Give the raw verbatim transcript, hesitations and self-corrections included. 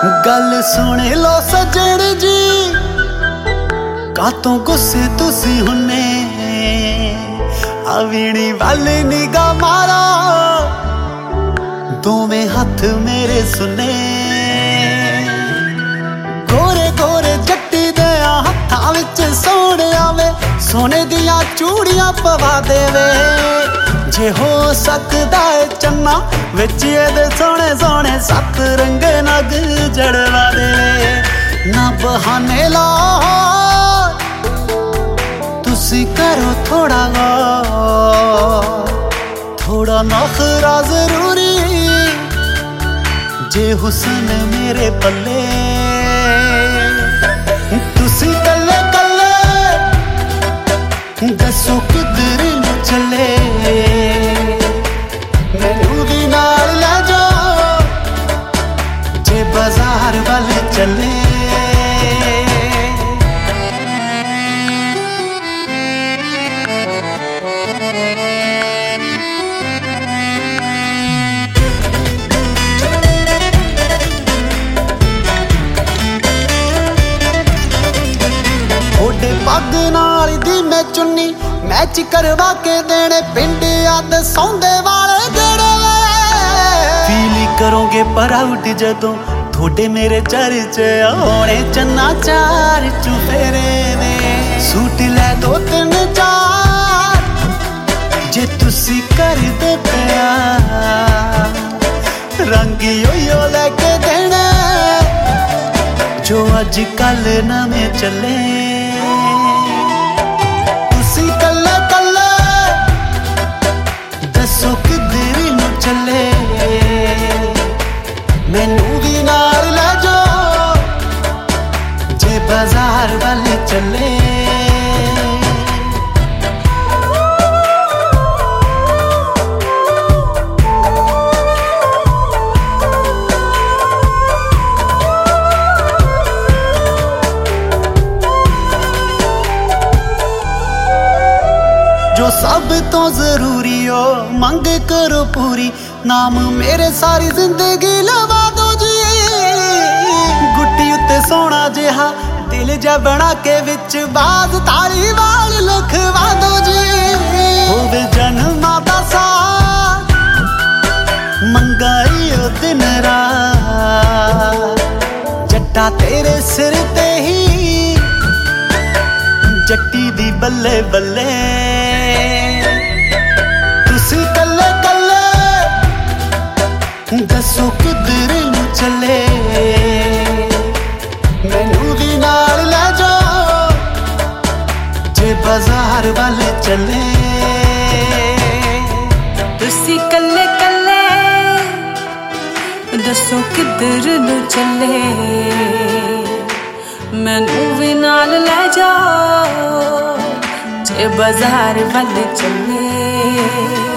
गल सुन लो सजण जी, कातों गुस्से तुसी हुन्ने, आवीणी वाल निगाह मारा, दोवें हथ मेरे सुने। गोरे गोरे जट्टी देया हत्थां विच सोने आवे, सोने दियां चूड़ियां पवा देवे। जे हो सकदा है चन्ना विच एदे सोने सोने सत रंग नग जड़वा दे। ना बहाने ला तुसी करो थोड़ा गौर, थोड़ा नखरा जरूरी जे हुस्न मेरे पल्ले। तुसी कल्ले कल्ले दसो किधर न चले, मैनू भी नाल ले जाओ जे बाजार वाले चले। पग नाल दी मैं चुन्नी मैच करवा के देने, पिंड याद सौंदे वाले जेड़े। फील करोगे प्राउड जदों थोड़े मेरे चर्चे आने, चन्ना चार चुफेरे में सूट ले दो तीन चार जे तुसी कर दे प्यार। रंग यो लेके देने जो अज कल नवे चले। दसो किधर न चले, मैनू भी नाल ले जाओ जे बाजार वाले चले। जो सब तो जरूरी हो मंग करो पूरी, नाम मेरे सारी जिंदगी लवा दो जी। गुट्टी उत्ते सोना जिहा दिल जा बना के विच बाज ताली वाल लिखवा दो जी। होवे जन्मा दा साथ मंगाई ओ दिन रात, जट्टा तेरे सिर ते ही जट्टी दी बल्ले बल्ले। तुसी कल्ले कल्ले दसो किधर न चले, मैनू भी नाल ले जाओ जे बाजार वाले चले। तुसी कल्ले कल्ले दसो किधर न चले, मैनू भी नाल ले जाओ जे बाजार वाले चले।